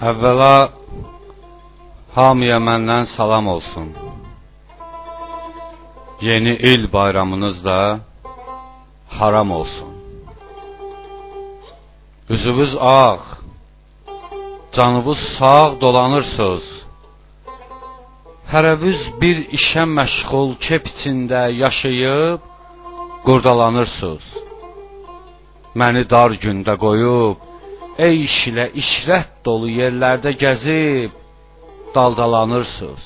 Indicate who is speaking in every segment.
Speaker 1: Əvvəla hamıya məndən salam olsun. Yeni il bayramınız da haram olsun. Üzünüz ağ, canınız sağ dolanırsınız. Hərəniz bir işə məşğul kep içində yaşayıb qurdalanırsınız. Məni dar gündə qoyub, eyş ilə işrət dolu yerlərdə gəzib daldalanırsınız.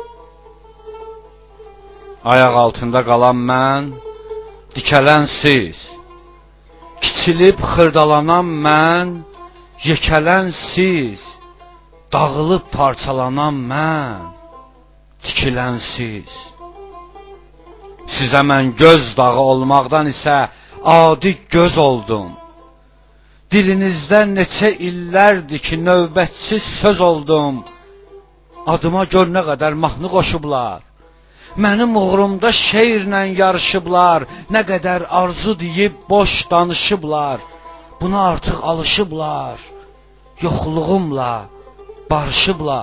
Speaker 1: Ayaq altında qalan mən, dikələn siz. Kiçilib xırdalanan mən, yekələn siz. Dağılıb parçalanan mən, tikilən siz. Sizə mən göz dağı olmaqdan isə adi göz oldum. Dilinizdə neçə illərdir ki, növbətçi söz oldum. Adıma gör nə qədər mahnı qoşublar. Mənim uğrumda şeirlə yarışıblar. Nə qədər arzu deyib boş danışıblar. Buna artıq alışıblar. Yoxluğumla barışıblar.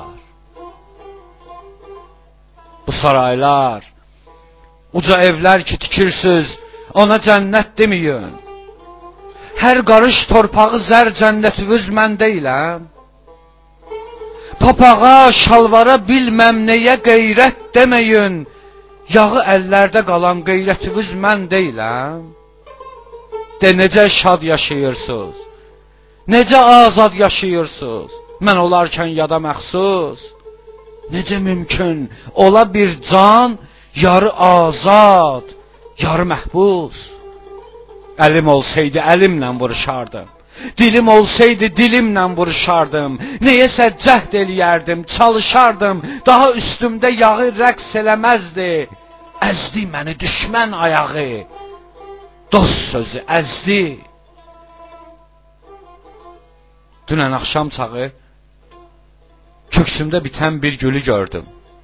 Speaker 1: Bu saraylar, uca evlər ki tikirsiniz, ona cənnət deməyin. Hər qarış torpağı zər cənnətiniz mən deyiləm. Papağa, şalvara bilməm nəyə qeyrət deməyin. Yağı əllərdə qalan qeyrətiniz mən deyiləm. De necə şad yaşayırsınız, necə azad yaşayırsınız, mən olarkən yada məxsus. Necə mümkün ola bir can, yarı azad, yarı məhbus. Əlim olsaydı əlimlə vuruşardım, dilim olsaydı dilimlə vuruşardım. Neyəsə cəhd eləyərdim, çalışardım, daha üstümdə yağı rəqs eləməzdi. Əzdi məni düşmən ayağı, dost sözü əzdi. Dünən axşam çağı köksümdə bitən bir gülü gördüm.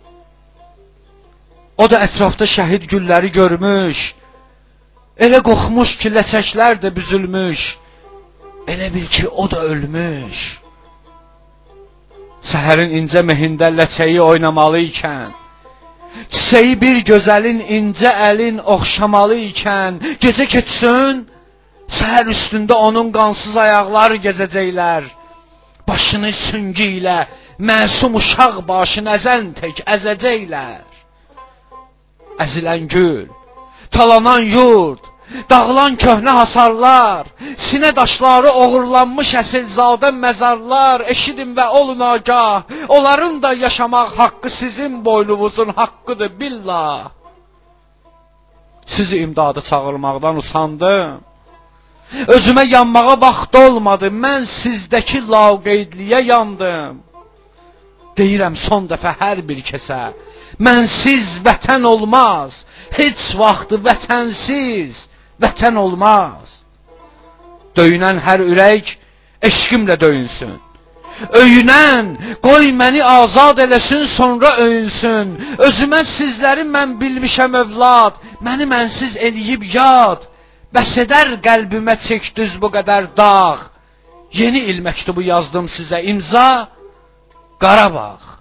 Speaker 1: O da ətrafda şəhid gülləri görmüş. Elə qoxmuş ki, ləçəklər də büzülmüş. Elə bil ki, o da ölmüş. Səhərin incə mehində ləçəyi oynamalı ikən, çiçəyi bir gözəlin incə əlin oxşamalı ikən, gecə keçsin, səhər üstündə onun qansız ayaqları gezəcəklər. Başını süngü ilə məsum uşaq başını əzən tək əzəcəklər. Əzilən gül, talanan yurt, dağılan köhnə hasarlar, sinə daşları oğurlanmış əsilzadə məzarlar, eşidin və olun agah, onların da yaşamaq haqqı sizin boynunuzun haqqıdır billah. Sizi imdada çağırmaqdan usandım. Özümə yanmağa vaxt olmadı, mən sizdəki laqeydliyə yandım. Deyirəm son dəfə hər bir kəsə, mənsiz vətən olmaz, heç vaxt vətənsiz vətən olmaz. Döyünən hər ürək eşqimlə döyünsün. Öyünən qoy məni azad eləsin, sonra öyünsün. Özümə sizləri mən bilmişəm övlad, məni mənsiz eləyib yad. Bəs edər qəlbimə çəkdüz bu qədər dağ. Yeni il məktubu yazdım sizə, imza Qarabağ.